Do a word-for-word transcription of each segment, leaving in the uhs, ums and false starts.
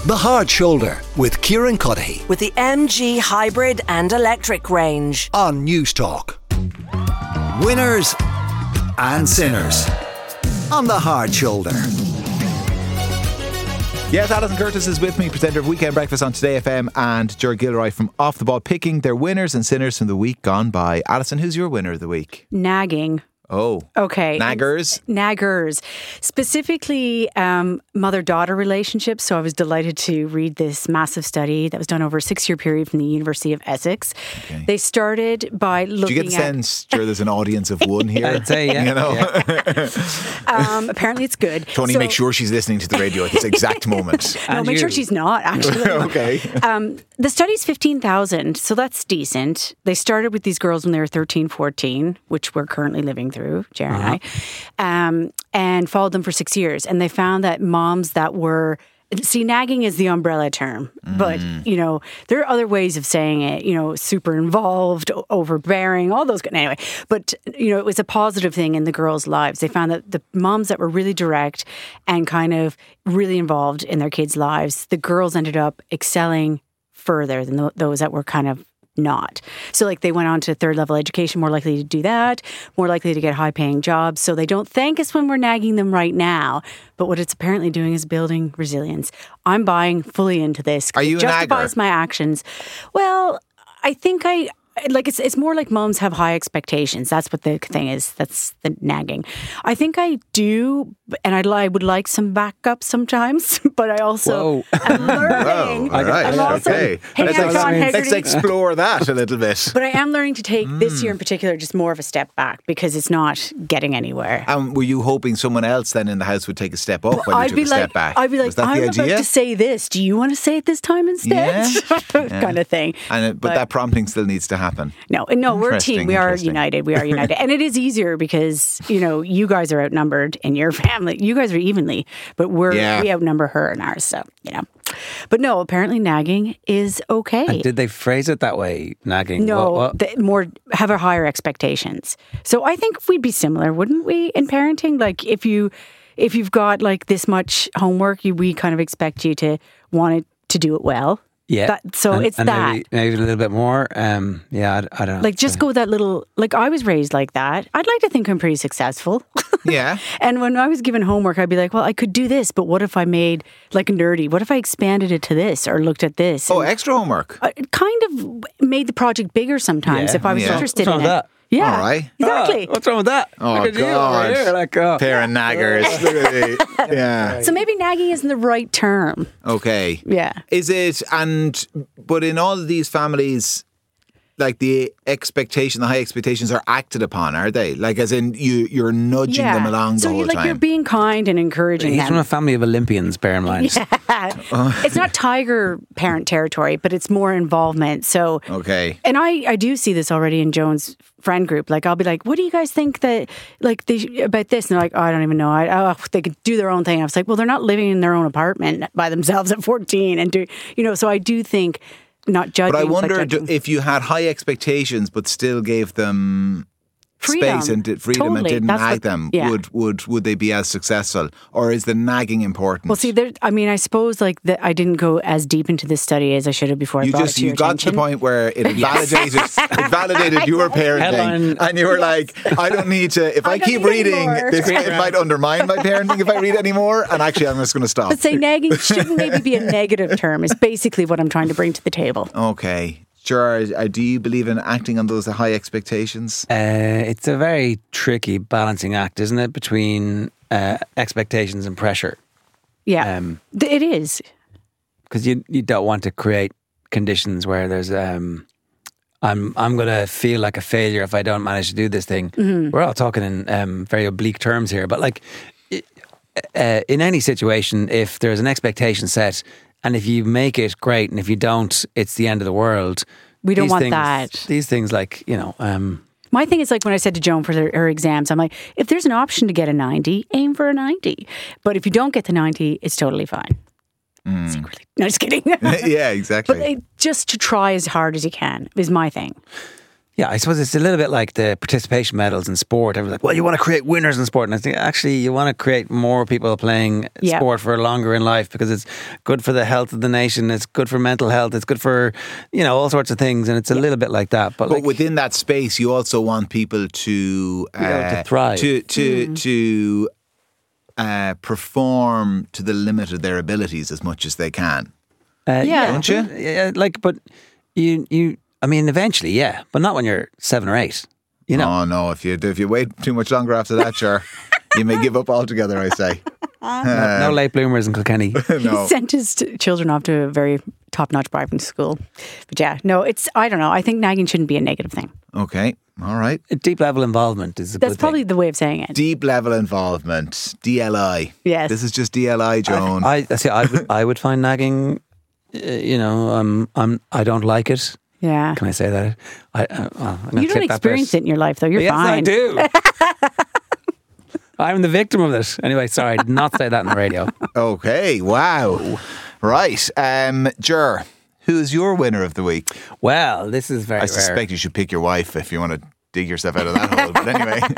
The Hard Shoulder with Kieran Cuddihy with the M G hybrid and electric range on News Talk. Winners and sinners on The Hard Shoulder. Yes, Alison Curtis is with me, presenter of Weekend Breakfast on Today F M, and Ger Gilroy from Off the Ball, picking their winners and sinners from the week gone by. Alison, who's your winner of the week? Nagging. Oh. Okay. Naggers? Naggers. Specifically, um, mother-daughter relationships. So I was delighted to read this massive study that was done over a six-year period from the University of Essex. Okay. They started by looking at... Do you get the at sense, Ger, there's an audience of one here? I'd say, yeah. You know? Yeah. um, apparently it's good. Tony, so, make sure she's listening to the radio at this exact moment. No, And make you. sure she's not, actually. Okay. Um, the study's fifteen thousand, so that's decent. They started with these girls when they were thirteen, fourteen, which we're currently living through, Ger and uh-huh. I, um, and followed them for six years. And they found that moms that were, see, nagging is the umbrella term, mm. but, you know, there are other ways of saying it, you know, super involved, overbearing, all those, anyway. But, you know, it was a positive thing in the girls' lives. They found that the moms that were really direct and kind of really involved in their kids' lives, the girls ended up excelling further than th- those that were kind of not. So like they went on to third level education, more likely to do that, more likely to get high paying jobs. So they don't thank us when we're nagging them right now. But what it's apparently doing is building resilience. I'm buying fully into this. Are you it a justifies nagger? my actions. Well, I think I... Like it's it's more like moms have high expectations. That's what the thing is. That's the nagging. I think I do, and I, I would like some backup sometimes. But I also am learning. Whoa, all right, I'm also, okay. Hey, Let's, John ex- let's Hegarty. explore that a little bit. But I am learning to take mm. this year in particular just more of a step back because it's not getting anywhere. And were you hoping someone else then in the house would take a step up well, when you I'd took be a like, step back? I'd be like, Was that I'm the about idea? to say this. Do you want to say it this time instead? Yeah. yeah. kind of thing. And it, but, but that prompting still needs to happen. No, no, we're a team. We are united. We are united. And it is easier because, you know, you guys are outnumbered in your family. You guys are evenly, but we're yeah. we outnumber her and ours. So, you know. But no, apparently nagging is okay. And did they phrase it that way, nagging? No, what, what? The, more have a higher expectations. So I think we'd be similar, wouldn't we, in parenting? Like if you if you've got like this much homework, you, we kind of expect you to want it to do it well. Yeah. That, so and, it's and that. Maybe, maybe a little bit more. Um, yeah, I, I don't know. Like just go with that little, like I was raised like that. I'd like to think I'm pretty successful. Yeah. And when I was given homework, I'd be like, well, I could do this, but what if I made like nerdy? What if I expanded it to this or looked at this? Oh, and extra homework. it kind of made the project bigger sometimes Yeah. if I was Yeah. interested What's wrong in with it. that? Yeah. All right. Exactly. Oh, what's wrong with that? Oh, Look at you God. over here. Like, oh. Pair of naggers. Look at me. Yeah. So maybe nagging isn't the right term. Okay. Yeah. Is it, and, but in all of these families, like the expectation, the high expectations are acted upon, are they? Like as in you, you're nudging yeah. them along the so whole you, like time. you're being kind and encouraging He's them. from a family of Olympians, bear in mind. Yeah. It's not tiger parent territory, but it's more involvement. So, Okay. and I, I do see this already in Joan's friend group. Like, I'll be like, what do you guys think that, like, they, about this? And they're like, oh, I don't even know. I, oh, they could do their own thing. I was like, well, they're not living in their own apartment by themselves at fourteen. And do, you know, so I do think not judging. But I wonder judging. if you had high expectations but still gave them Freedom. space and did freedom Totally. and didn't That's nag what- them, yeah. would, would would they be as successful? Or is the nagging important? Well, see, there. I mean, I suppose like that. I didn't go as deep into this study as I should have before I you brought just it to you your got attention. to the point where it validated it validated your parenting, Headline. and you were like, I don't need to. If I, I don't keep need reading, anymore. this it might undermine my parenting if I read anymore. And actually, I'm just going to stop. But say nagging shouldn't maybe be a negative term. Is basically what I'm trying to bring to the table. Okay. Sure. Uh, do you believe in acting on those high expectations? Uh, it's a very tricky balancing act, isn't it, between uh, expectations and pressure? Yeah, Um, Th- it is. Because you you don't want to create conditions where there's um, I'm I'm going to feel like a failure if I don't manage to do this thing. Mm-hmm. We're all talking in um, very oblique terms here, but like uh, in any situation, if there's an expectation set. And if you make it, great. And if you don't, it's the end of the world. We don't These want things, that. These things like, you know... Um, My thing is like when I said to Joan for her, her exams, I'm like, if there's an option to get a ninety, aim for a ninety. But if you don't get the ninety, it's totally fine. Mm. Secretly. No, just kidding. Yeah, exactly. But it, just to try as hard as you can is my thing. Yeah, I suppose it's a little bit like the participation medals in sport. Everyone's like, well, you want to create winners in sport. And I think actually you want to create more people playing Yeah. sport for longer in life because it's good for the health of the nation. It's good for mental health. It's good for, you know, all sorts of things. And it's a little bit like that. But, But like, within that space, you also want people to Be able to uh, thrive. to to to uh, perform to the limit of their abilities as much as they can. uh, Yeah. Don't you? Yeah, like, but you, you, I mean, eventually, yeah, but not when you're seven or eight, you know. Oh no! If you if you wait too much longer after that, sure, you may give up altogether. I say. no, no late bloomers in Kilkenny. No. He sent his t- children off to a very top-notch private school. But yeah, no, it's, I don't know. I think nagging shouldn't be a negative thing. Okay. All right. Deep level involvement is a That's good probably thing. the way of saying it. Deep level involvement. D L I. Yes. This is just D L I, Joan. I I see. I would, I would find nagging. Uh, you know, um, I'm. I don't like it. Yeah. Can I say that? I. Uh, well, I'm gonna You don't clip that experience bit. it in your life, though. You're Yes, fine. I do. I'm the victim of this. Anyway, sorry, I did not say that on the radio. Okay. Wow. Right. Um, Jer, who is your winner of the week? Well, this is very I rare. suspect you should pick your wife if you want to dig yourself out of that hole. But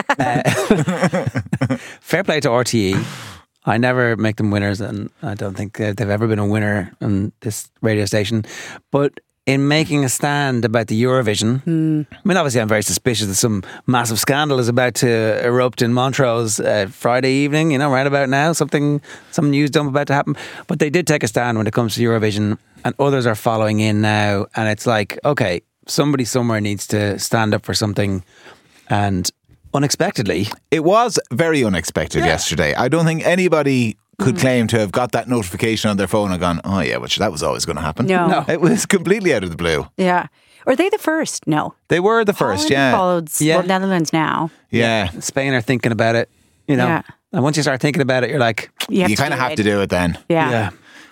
anyway. Fair play to R T E. I never make them winners, and I don't think uh, they've ever been a winner on this radio station. But in making a stand about the Eurovision, I mean, obviously, I'm very suspicious that some massive scandal is about to erupt in Montrose uh, Friday evening. You know, right about now, something, some news dump about to happen. But they did take a stand when it comes to Eurovision, and others are following in now. And it's like, okay, somebody somewhere needs to stand up for something, and unexpectedly. It was very unexpected yesterday. I don't think anybody could claim to have got that notification on their phone and gone, oh yeah, which that was always going to happen. No. No. It was completely out of the blue. Yeah. Are they the first? No. They were the first, Holland yeah. Followed Yeah. well, Netherlands now. Yeah. Spain are thinking about it, you know. Yeah. And once you start thinking about it, you're like, You, have You to kind of do have it. to do it then. Yeah. yeah.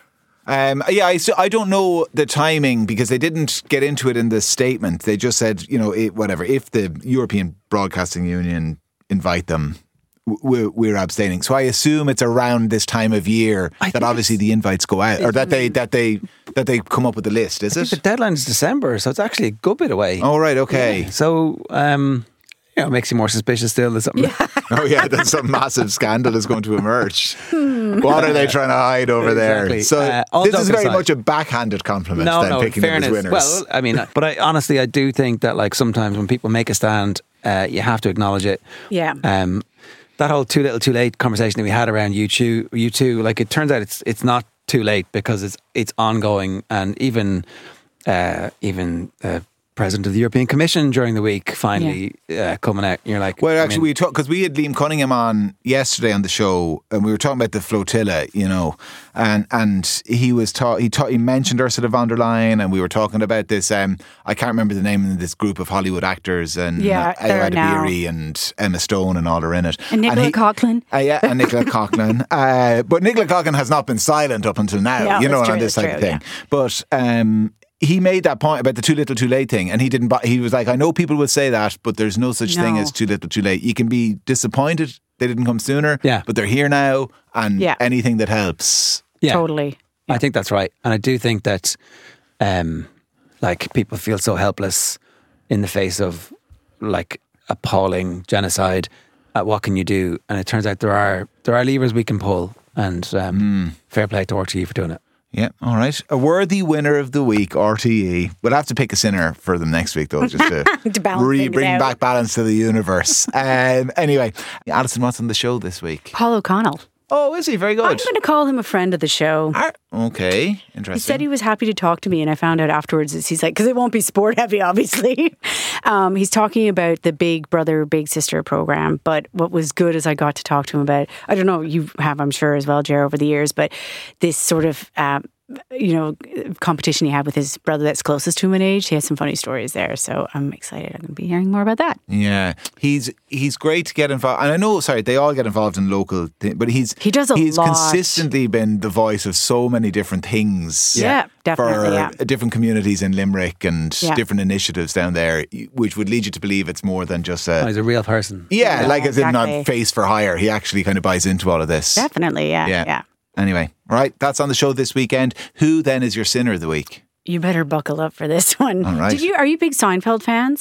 Um, yeah, I, so I don't know the timing because they didn't get into it in the statement. They just said, you know, it, whatever, if the European Broadcasting Union invite them, we're, we're abstaining. So I assume it's around this time of year I that think obviously the invites go out, or that they that they that they come up with the list. Is I think the it? deadline is December, so it's actually a good bit away. Oh right, okay. So, um, you know, it makes you more suspicious still. There's something. Oh yeah, then some massive scandal is going to emerge. What are they trying to hide over there? Exactly. So Uh, all this is jokes very aside. much a backhanded compliment. No, then no, picking fairness. them as winners. Well, I mean, but I honestly, I do think that like sometimes when people make a stand, uh, you have to acknowledge it. Yeah. Um, that whole too little, too late conversation that we had around U two, U two, like it turns out it's it's not too late because it's it's ongoing, and even uh, even uh, President of the European Commission during the week finally uh, coming out. You're like, Well, I actually, mean, we talked because we had Liam Cunningham on yesterday on the show, and we were talking about the flotilla, you know, and and he was ta- he ta- he mentioned Ursula von der Leyen, and we were talking about this. Um, I can't remember the name of this group of Hollywood actors, and Yeah, uh, they're Ed now- Beery and Emma Stone and all are in it, And Nicola he- Coughlan. Uh, yeah, and Nicola Coughlan. Uh, but Nicola Coughlan has not been silent up until now, Yeah, you know, that's on true, this that's type of true, thing. But um, he made that point about the too little, too late thing, and he didn't. bu- He was like, "I know people will say that, but there's no such thing No. as too little, too late. You can be disappointed they didn't come sooner, Yeah. but they're here now, and Yeah. anything that helps." yeah, Totally. I think that's right, and I do think that, um, like people feel so helpless in the face of like appalling genocide. At what can you do? And it turns out there are there are levers we can pull, and um, fair play to R T E for doing it. Yeah, all right. A worthy winner of the week, R T E. We'll have to pick a sinner for them next week, though, just to, To balance re- things bring out. back balance to the universe. um, anyway, Alison, what's on the show this week? Paul O'Connell. Oh, is he? Very I'm good. going to call him a friend of the show. Ah, okay, interesting. He said he was happy to talk to me, and I found out afterwards is he's like, because it won't be sport heavy, obviously. um, he's talking about the Big Brother, Big Sister program. But what was good is I got to talk to him about, I don't know, you have, I'm sure, as well, Jer, over the years, but this sort of, um, you know, competition he had with his brother that's closest to him in age. He has some funny stories there. So I'm excited. I'm going to be hearing more about that. Yeah, he's he's great to get involved, and I know. Sorry, they all get involved in local, thing, but he's He does a he's lot. consistently been the voice of so many different things. Yeah, definitely, for yeah. different communities in Limerick and Yeah. different initiatives down there, which would lead you to believe it's more than just Oh, a. he's a real person. Yeah, Yeah, like as in exactly. not face for hire. He actually kind of buys into all of this. Definitely, yeah, Yeah. yeah. Anyway, right, that's on the show this weekend. Who then is your sinner of the week? You better buckle up for this one. All right. Did you? Are you big Seinfeld fans?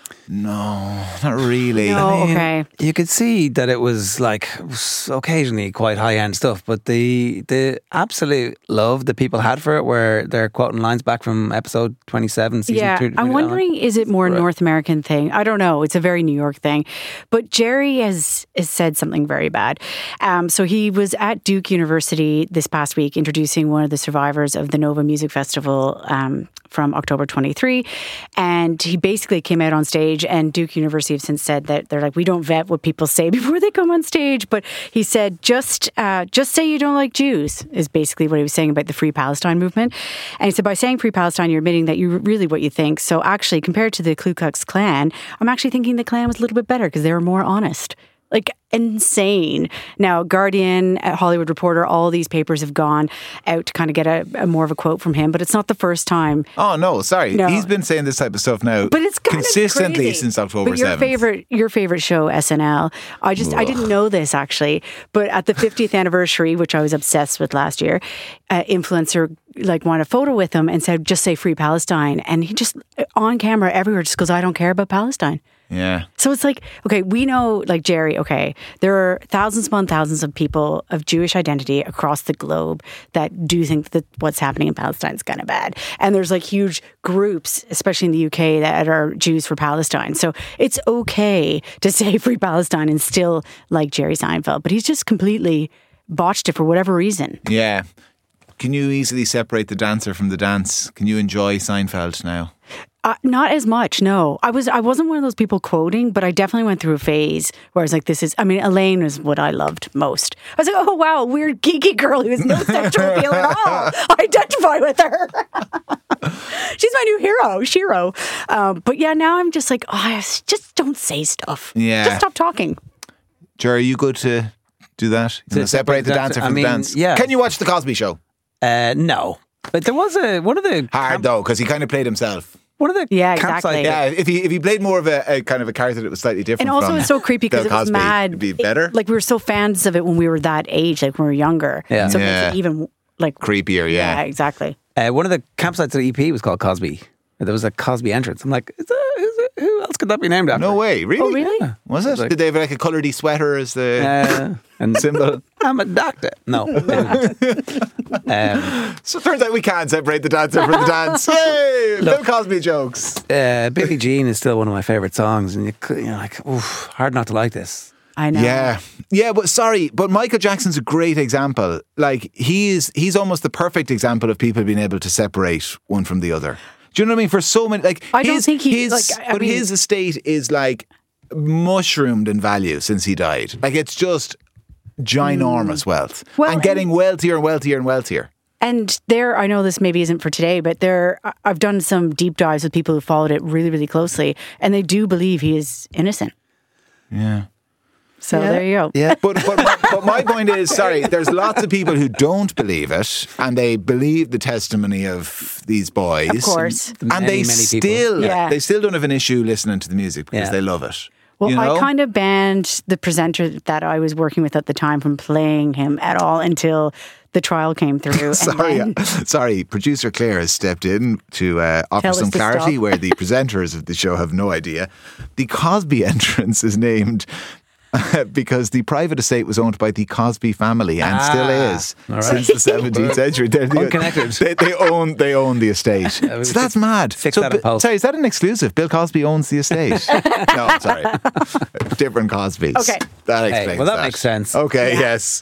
No, not really. No. Oh, I mean, okay. You could see that it was like occasionally quite high end stuff, but the the absolute love that people had for it, where they're quoting lines back from episode twenty-seven, season Yeah, two. I'm wondering, is it more a Right. North American thing? I don't know. It's a very New York thing. But Jerry has, has said something very bad. Um, so he was at Duke University this past week introducing one of the survivors of the Nova Music Festival um, from October twenty-three. And he basically came out on stage, and Duke University have since said that they're like, we don't vet what people say before they come on stage. But he said, just uh, just say you don't like Jews, is basically what he was saying about the Free Palestine movement. And he said, by saying Free Palestine, you're admitting that you're really what you think. So actually, compared to the Ku Klux Klan, I'm actually thinking the Klan was a little bit better because they were more honest. Like, insane. Now, Guardian, uh, Hollywood Reporter, all these papers have gone out to kind of get a, a more of a quote from him, but it's not the first time. Oh no, sorry. No. He's been saying this type of stuff now, But it's kind consistently of crazy. since October But your seventh. favorite, your favorite show, S N L. I just, I didn't know this actually, but at the fiftieth anniversary, which I was obsessed with last year, uh, influencer like wanted a photo with him and said, "Just say Free Palestine," and he just on camera everywhere just goes, "I don't care about Palestine." Yeah. So it's like, okay, we know, like Jerry, okay, there are thousands upon thousands of people of Jewish identity across the globe that do think that what's happening in Palestine is kind of bad. And there's like huge groups, especially in the U K, that are Jews for Palestine. So it's okay to say Free Palestine and still like Jerry Seinfeld, but he's just completely botched it for whatever reason. Yeah. Can you easily separate the dancer from the dance? Can you enjoy Seinfeld now? Uh, not as much, no. I was I wasn't one of those people quoting, but I definitely went through a phase where I was like, "This is." I mean, Elaine was what I loved most. I was like, "Oh wow, weird geeky girl who has no sexual appeal at all. I identify with her. She's my new hero, Shiro." Um, but yeah, now I'm just like, "Oh, I s- just don't say stuff. Yeah. Just stop talking." Jerry, are you good to do that? You To know, separate the dancer dancer- from I mean, the dance. yeah. Can you watch the Cosby Show? Uh, no, but there was a one of the Hard though, because he kind of played himself. one of the Yeah, campsite- exactly. Yeah, if he if he played more of a, a kind of a character that was slightly different, And also, from it's so creepy because Bill it was Cosby, mad. it'd be it- better, like we were so fans of it when we were that age, like when we were younger. Yeah. So it Yeah. makes it even like creepier. Yeah, Yeah, exactly. Uh, one of the campsites of the E P was called Cosby. There was a Cosby entrance. I'm like, is that, is it, who else could that be named after? no way, really? Oh, really? Yeah. Was it? Like- Did they have like a coloured sweater as the Uh, and symbol? I'm a doctor. No. they didn't. um, So it turns out we can separate the dancer from the dance. Yay! Bill Cosby jokes. uh, Billie Jean is still one of my favourite songs, and you, could- you're like, oof, hard not to like this. I know. Yeah, yeah, but sorry, but Michael Jackson's a great example. Like he's he's almost the perfect example of people being able to separate one from the other. Do you know what I mean? For so many, like I don't his, think he- his, like, I but mean- his estate is like mushroomed in value since he died. Like it's just ginormous wealth, Well, and getting wealthier and wealthier and wealthier. And there, I know this maybe isn't for today, but there, I- I've done some deep dives with people who followed it really, really closely, and they do believe he is innocent. Yeah. So there you go. Yeah. But but my, but my point is, sorry, there's lots of people who don't believe it, and they believe the testimony of these boys, Of course. and Many, they many people. still Yeah. they still don't have an issue listening to the music because Yeah. they love it. Well, you know? I kind of banned the presenter that I was working with at the time from playing him at all until the trial came through. Sorry, and then, sorry. Producer Claire has stepped in to uh, offer Tell us some to clarity stop. where the presenters of the show have no idea. The Cosby entrance is named because the private estate was owned by the Cosby family and Ah, still is all right. since the seventeenth century. They're the- Unconnected. They, they own they own the estate. we So that's should mad. fix so, that in Bi- post. sorry, is that an exclusive? Bill Cosby owns the estate. No, sorry, different Cosbys. Okay. that Hey, explains. well, that makes sense. Okay, yes.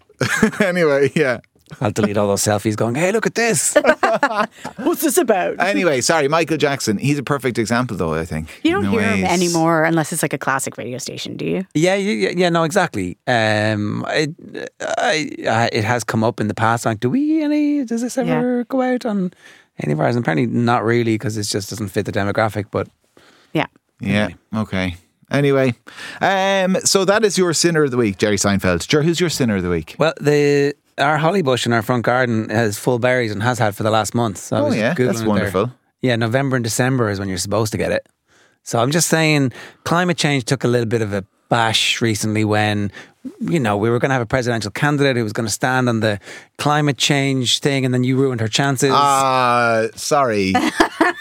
Anyway, yeah. I'll delete all those selfies going, hey, look at this. what's this about? Anyway, sorry, Michael Jackson. He's a perfect example, though, I think. You don't in hear him ways. anymore unless it's like a classic radio station, do you? Yeah, yeah, yeah, no, exactly. Um, it, I, I, it has come up in the past. Like, do we any? Does this ever go out on any of ours? And apparently, not really, because it just doesn't fit the demographic. But Yeah. Yeah, okay. Anyway, um, so that is your sinner of the week, Jerry Seinfeld. Jer, who's your sinner of the week? well, the our holly bush in our front garden has full berries and has had for the last month. So I Oh, was yeah, Googling that's it there. wonderful. Yeah, November and December is when you're supposed to get it. So I'm just saying, climate change took a little bit of a bash recently when, you know, we were going to have a presidential candidate who was going to stand on the climate change thing, and then you ruined her chances. Ah, sorry.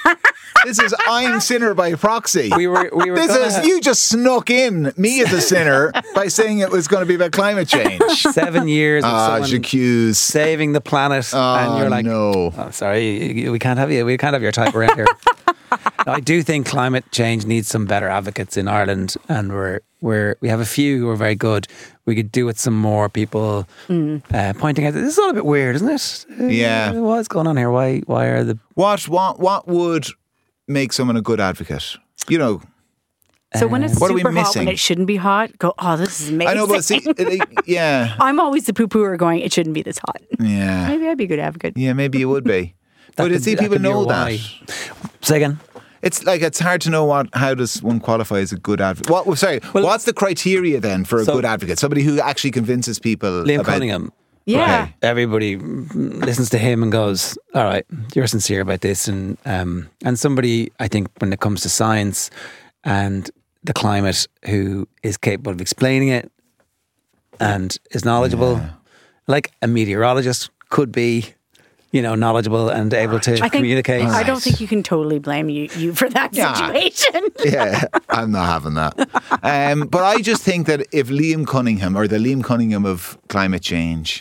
This is I'm sinner by proxy. We were, we were This gonna is have you just snuck in me as a sinner by saying it was going to be about climate change. seven years of Ah, someone j'accuse. saving the planet, Oh, and you're like, no. oh, sorry, we can't have you. We can't have your type around here. I do think climate change needs some better advocates in Ireland, and we're we're we have a few who are very good. We could do with some more people Mm. uh, pointing out that this is all a bit weird, isn't it? Uh, Yeah. what's going on here? Why why are the What what what would make someone a good advocate? You know, So when it's What are we super hot, missing? when it shouldn't be hot, go, oh, this is amazing. I know, but see, it, yeah, I'm always the poo-pooer going, it shouldn't be this hot. yeah, Maybe I'd be a good advocate. yeah. Maybe you would be, but could- it's see, that people could be know your that. why. Say again. It's like it's hard to know what. How does one qualify as a good advocate? What? well, Sorry, Well- what's the criteria then for a So- good advocate? Somebody who actually convinces people. Liam about, Cunningham. Yeah. Okay. Everybody listens to him and goes, "All right, you're sincere about this." And um, and somebody, I think, when it comes to science and the climate, who is capable of explaining it and is knowledgeable, like a meteorologist could be, you know, knowledgeable and able to I think communicate. I don't think you can totally blame you, you for that Yeah. situation. Yeah, I'm not having that. Um, but I just think that if Liam Cunningham or the Liam Cunningham of climate change,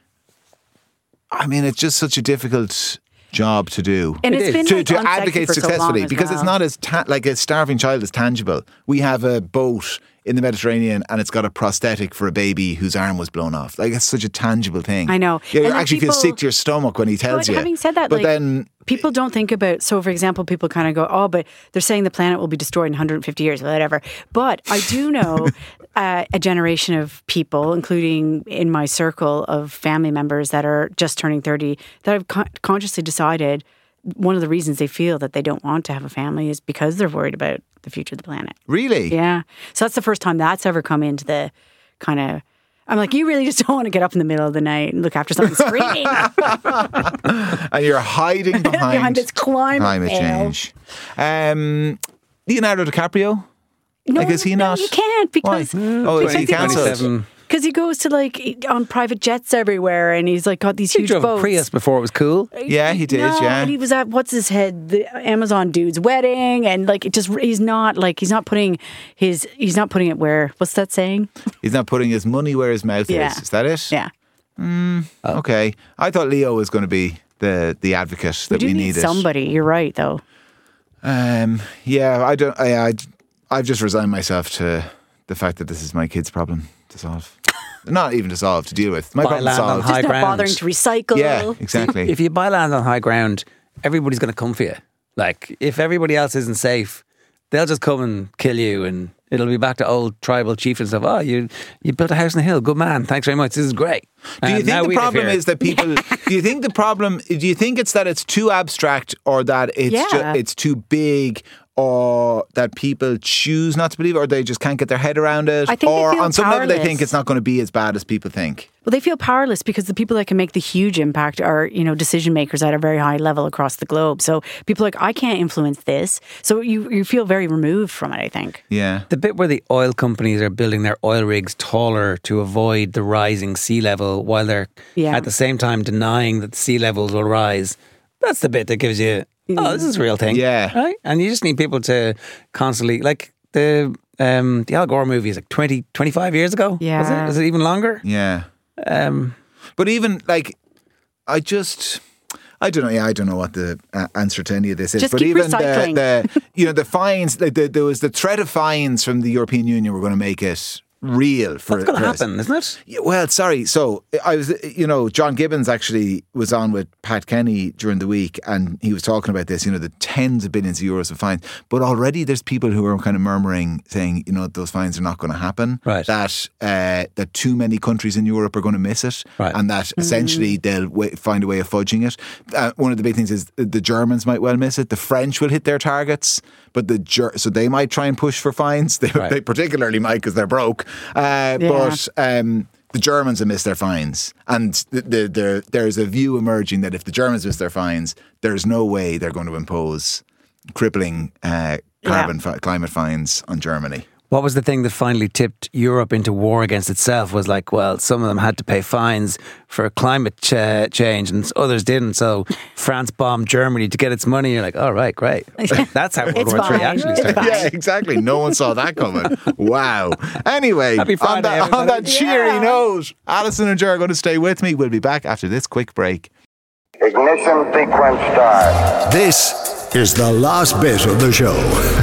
I mean, it's just such a difficult job to do. And It it's is. been to, like, to unsexy advocate for so long successfully as because well. it's not as ta- like a starving child is tangible. We have a boat in the Mediterranean and it's got a prosthetic for a baby whose arm was blown off. Like it's such a tangible thing. I know. Yeah, you And then actually feel people- sick to your stomach when he tells But you. having said that, but like, then people don't think about, so for example, people kind of go, oh, but they're saying the planet will be destroyed in one hundred fifty years or whatever. But I do know uh, a generation of people, including in my circle of family members that are just turning thirty, that have con- consciously decided one of the reasons they feel that they don't want to have a family is because they're worried about the future of the planet. really, Yeah. So that's the first time that's ever come into the kind of, I'm like, you really just don't want to get up in the middle of the night and look after someone screaming and you're hiding behind, behind this climate, climate veil. change. Um, Leonardo DiCaprio. No, Like, is he no, not- you can't because Why? Oh, is he because cancelled? twenty-seven. Because he goes to like on private jets everywhere, and he's like got these He huge drove boats. a Prius before it was cool. Yeah, he did. No, yeah, and he was at what's his head, the Amazon dude's wedding, and like it just he's not like he's not putting his he's not putting it where what's that saying? he's not putting his money where his mouth Yeah. is. Is that it? Yeah, Okay. I thought Leo was going to be the the advocate we that do we need needed. somebody. You're right, though. Um, yeah, I don't. I, I I've just resigned myself to the fact that this is my kid's problem to solve. Not even to solve, to deal with. My Buy problem land on solved. high Just not ground. bothering to recycle. Yeah, exactly. If you buy land on high ground, everybody's going to come for you. Like, if everybody else isn't safe, they'll just come and kill you, and it'll be back to old tribal chief and stuff. Oh, you you built a house in the hill. Good man. Thanks very much. This is great. Do you And now think the we live problem here. is that people? Do you think the problem? Do you think it's that it's too abstract, or that it's Yeah. ju- it's too big, or that people choose not to believe, or they just can't get their head around it, I think they or feel on some level they powerless. think it's not going to be as bad as people think? Well, they feel powerless because the people that can make the huge impact are, you know, decision makers at a very high level across the globe. So people are like, I can't influence this. So you, you feel very removed from it, I think. Yeah. The bit where the oil companies are building their oil rigs taller to avoid the rising sea level while they're Yeah. at the same time denying that the sea levels will rise. That's the bit that gives you, oh, this is a real thing. Yeah. Right? And you just need people to constantly, like the um, the Al Gore movie is like twenty, twenty-five years ago. Yeah. Was it? Is it even longer? Yeah. Um, But even like, I just, I don't know. Yeah, I don't know what the uh, answer to any of this is. Just but keep even recycling. the, the, you know, the fines. Like the, there was the threat of fines from the European Union were going to make it real for. that's going to for- happen, isn't it? Yeah, well, sorry. So I was, you know, John Gibbons actually was on with Pat Kenny during the week, and he was talking about this. You know, the tens of billions of euros of fines, but already there's people who are kind of murmuring, saying, you know, those fines are not going to happen. Right. That uh, that too many countries in Europe are going to miss it, Right. and that essentially they'll w- find a way of fudging it. Uh, one of the big things is the Germans might well miss it. The French will hit their targets, but the Ger- so they might try and push for fines. They, Right. they particularly might because they're broke. Uh, Yeah. But um, the Germans have missed their fines, and the, the, the, there's a view emerging that if the Germans miss their fines, there's no way they're going to impose crippling uh, carbon fi- climate fines on Germany. What was the thing that finally tipped Europe into war against itself? Was like, well, some of them had to pay fines for climate ch- change and others didn't. So France bombed Germany to get its money. You're like, all right, great. That's how World It's War Three fine. actually It's started. fine. Yeah, exactly. No one saw that coming. Wow. Anyway, Happy on Friday, that, on everybody. that cheery Yeah. note, Alison and Ger are going to stay with me. We'll be back after this quick break. Ignition sequence start. This is the last bit of the show.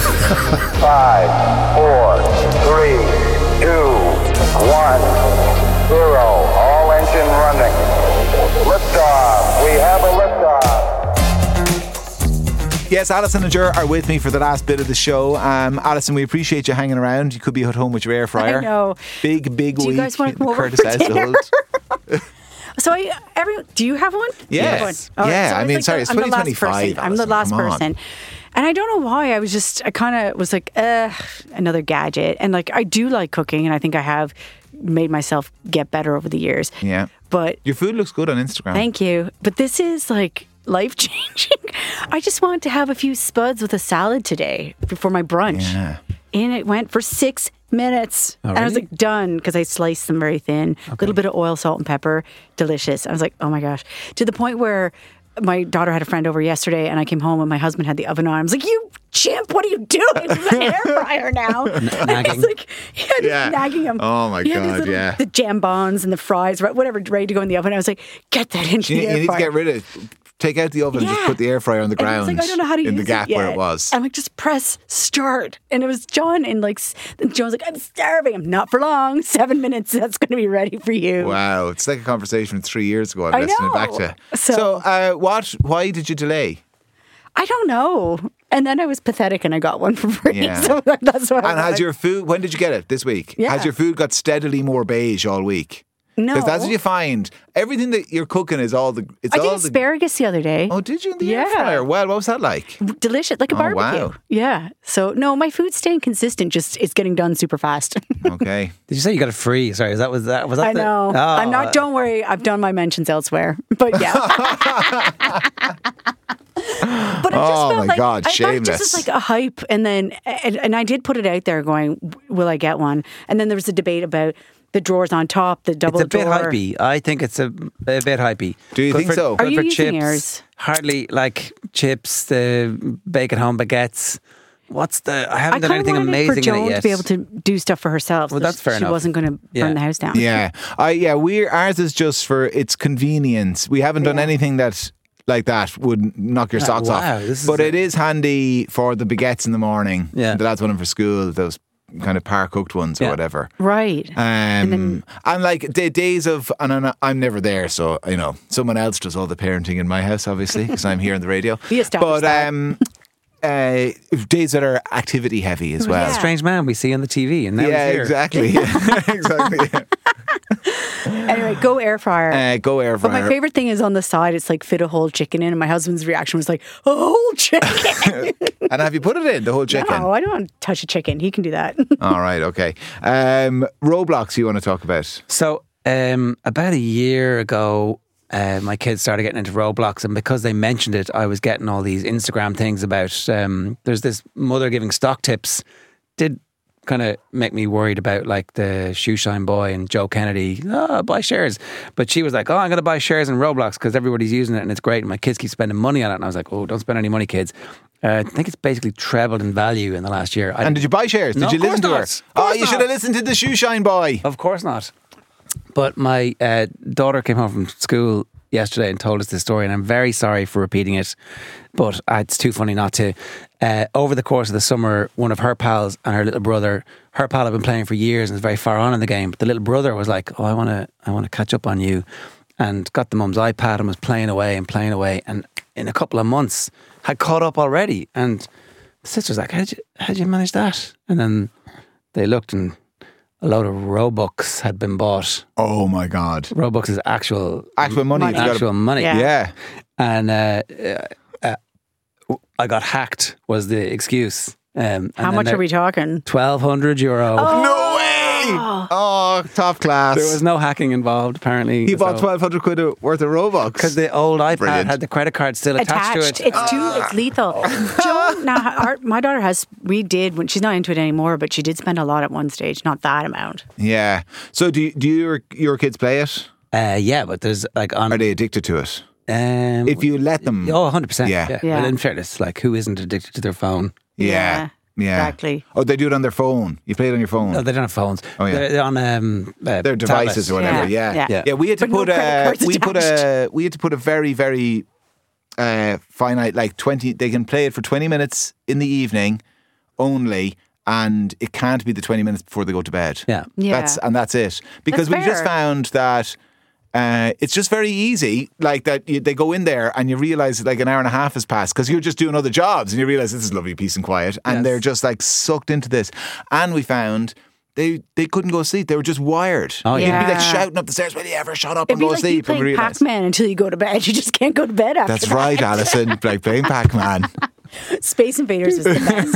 Five, four, three, two, one, zero. All engine running. Liftoff. We have a liftoff. Yes, Alison and Ger are with me for the last bit of the show. Um, Alison, we appreciate you hanging around. You could be at home with your air fryer. I know. Big, big Do you week. guys wanna come over Curtis for household. dinner? So I, every, do you have one? Yes. You have one? Oh, Yeah, so I it's mean, like sorry, the- it's I'm the last twenty twenty-five, person. I'm the Alison, last come on. person. And I don't know why. I was just, I kind of was like, uh, another gadget. And like, I do like cooking, and I think I have made myself get better over the years. Yeah. But Your food looks good on Instagram. thank you. But this is like life changing. I just wanted to have a few spuds with a salad today before my brunch. Yeah. And it went for six minutes. Oh, And I was really? like, done, because I sliced them very thin. A little bit of oil, salt, and pepper. Delicious. I was like, oh my gosh. To the point where my daughter had a friend over yesterday, and I came home and my husband had the oven on. I was like, you chimp, what are you doing? It's an air fryer now. And I was nagging. like, yeah, just Yeah. nagging him. Oh my He had these God, little- yeah. The jambons and the fries, whatever, ready to go in the oven. I was like, get that into You, the you air need to fryer. get rid of Take out the oven and just Yeah. put the air fryer on the And I was ground like, I don't know how to in use the gap it where yet. it was. I'm like, just press start. And it was John, and like, s- then John's like, I'm starving. I'm not for long. Seven minutes. That's going to be ready for you. Wow, it's like a conversation from three years ago. I'm I listening know. back to. So- So, uh, what? Why did you delay? I don't know. And then I was pathetic, and I got one for free. Yeah. So that's why. And has your food? When did you get it? This week? Yeah. Has your food got steadily more beige all week? No. Because that's what you find. Everything that you're cooking is all the. It's I all did the. asparagus the other day. Oh, did you in the air Yeah. fryer? Well, what was that like? Delicious, like a Oh, barbecue. wow. Yeah. So no, my food's staying consistent. Just it's getting done super fast. Okay. Did you say you got it free? Sorry, is that was that was that? I the- know. Oh, I'm not. uh, Don't worry. I've done my mentions elsewhere. But yeah. But I just Oh, felt my like God, I thought shameless. just as like a hype, and then and, and I did put it out there, going, "Will I get one?" And then there was a debate about the drawers on top, the double It's a bit drawer. hypey. I think it's a, a bit hypey. Do you Good think for- so? good Are you for using chips. yours? Hardly like chips, the bake at home baguettes. What's the? I I haven't done kind of anything wanted it amazing for Joan in it yet. to be able to do stuff for herself. Well, so that's fair she enough. wasn't going to Yeah. burn the house down. Yeah. I yeah. We ours is just for its convenience. We haven't done Yeah. anything that. Like that would knock your Ah, socks wow, off. this is But a- it is handy for the baguettes in the morning. Yeah. The lads want them for school, those kind of par cooked ones or Yeah. whatever. Right. Um, and, like the days of, and I'm, I'm never there, so you know, someone else does all the parenting in my house, obviously, because I'm here on the radio. We established But that. um, uh, days that are activity heavy as well. Yeah. Strange man we see on the T V, and now Yeah, he's here. exactly. exactly. Anyway, go air fryer. Uh, go air But fryer. my favorite thing is on the side, it's like fit a whole chicken in. And my husband's reaction was like, a whole chicken. And have you put it in the whole chicken? No, I don't touch a chicken. He can do that. All right, okay. Um, Roblox, you want to talk about? So, um, about a year ago, uh, my kids started getting into Roblox, and because they mentioned it, I was getting all these Instagram things about. Um, there's this mother giving stock tips. Did kind of make me worried about like the Shoeshine Boy and Joe Kennedy. Oh, buy shares, but she was like, "Oh, I'm going to buy shares in Roblox because everybody's using it and it's great." And my kids keep spending money on it, and I was like, "Oh, don't spend any money, kids." Uh, I think it's basically trebled in value in the last year. I, And did you buy shares? Did No, you of listen to course her? not. Of Oh, course you should not. have listened to the Shoeshine Boy. Of course not. But my uh, daughter came home from school yesterday and told us this story, and I'm very sorry for repeating it, but uh, it's too funny not to. Uh, over the course of the summer, one of her pals and her little brother, her pal had been playing for years and is very far on in the game, but the little brother was like, "Oh, I want to, I want to catch up on you," and got the mum's iPad and was playing away and playing away, and in a couple of months had caught up already. And the sister's like, "How'd you, how'd you manage that?" And then they looked, and a load of Robux had been bought. Oh my God. Robux is actual Actual money. Money. you gotta- actual money. Yeah. yeah. And uh, uh, uh, I got hacked was the excuse. Um, and How then much they're are we talking? twelve hundred euro. No way. Oh, top class. There was no hacking involved, apparently. He bought twelve hundred quid worth of Robux. Because the old iPad Brilliant. had the credit card still attached, Attached. to it. It's too. It's lethal. Joan, now our, my daughter has. We did when she's not into it anymore, but she did spend a lot at one stage. Not that amount. Yeah. So do you, do your your kids play it? Uh, yeah, but there's like on. Are they addicted to it? Um, If you let them. Oh, one hundred percent. Yeah. Yeah. Yeah. Well, in fairness, like, who isn't addicted to their phone? Yeah. Yeah. Exactly. Oh, they do it on their phone. You play it on your phone. No, they don't have phones. Oh, yeah. They're, they're on um, uh, Their devices tablets. or whatever. Yeah. Yeah. Yeah. Yeah. We had to But no put credit a cards we put a attached. we had to put a very very uh, finite like twenty. They can play it for twenty minutes in the evening only, and it can't be the twenty minutes before they go to bed. Yeah. Yeah. That's and that's it. Because That's we just fair. found that. Uh, it's just very easy, like that. You, they go in there and you realise that like an hour and a half has passed because you're just doing other jobs, and you realise this is lovely peace and quiet, and Yes. they're just like sucked into this. And we found they they couldn't go to sleep; they were just wired. Oh, You'd be like yeah. shouting up the stairs, "Will you ever shut up It'd and be go to like you sleep?" And we playing realised Pac-Man until you go to bed. You just can't go to bed after that's that. right, Alison. Like playing Pac-Man. Space Invaders is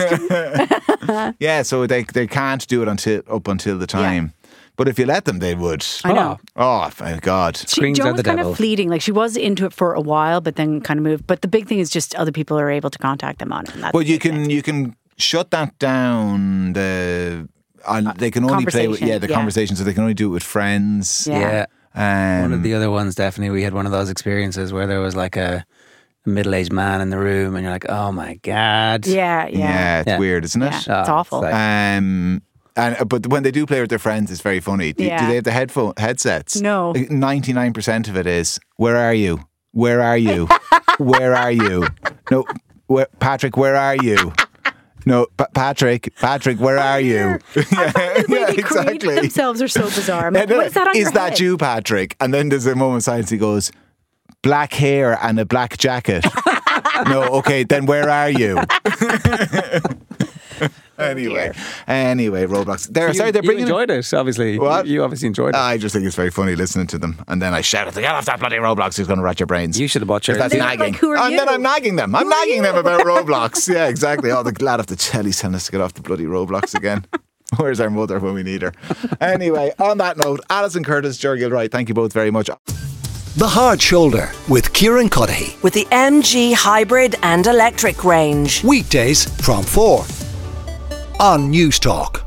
the best. Yeah, so they they can't do it until up until the time. But if you let them, they would. I know. Oh, thank God. She, Screens Joan are was the kind devil. of fleeting. Like she was into it for a while, but then kind of moved. But the big thing is just other people are able to contact them on it. And that's Well, the you big can thing. you can shut that down. The on, they can only play with conversation, yeah the yeah. conversation, so they can only do it with friends. Yeah. Yeah. Um, One of the other ones, definitely, we had one of those experiences where there was like a, a middle-aged man in the room, and you're like, oh my God. Yeah, yeah. yeah. it's Yeah. weird, isn't Yeah. it? Oh, It's awful. like- Um, and but when they do play with their friends, it's very funny. Do, Yeah. do they have the headphone headsets? No. Ninety nine percent of it is where are you? Where are you? Where are you? No, where, Patrick, where are you? No, Pa- Patrick, Patrick, where are you? yeah, The way they create themselves are so bizarre. I'm like, what is that on Is your that head? you, Patrick? And then there's a moment of silence. He goes, black hair and a black jacket. No, okay, then where are you? Anyway, anyway, Roblox. They're You, sorry, they're you bringing. enjoyed it, obviously. What? You, you obviously enjoyed it. I just think it's very funny listening to them, and then I shout at them, "Get off that bloody Roblox! Who's going to rat your brains?" you should have bought If yours. that's They're nagging. like, who are and you? then I'm nagging them. I'm Who are nagging them you? about Roblox. Yeah, exactly. Oh, the lad off the telly's telling us to get off the bloody Roblox again. Where's our mother when we need her? Anyway, on that note, Alison Curtis, Ger Gilroy, thank you both very much. The Hard Shoulder with Kieran Cuddihy. With the M G hybrid and electric range. Weekdays from four on News Talk.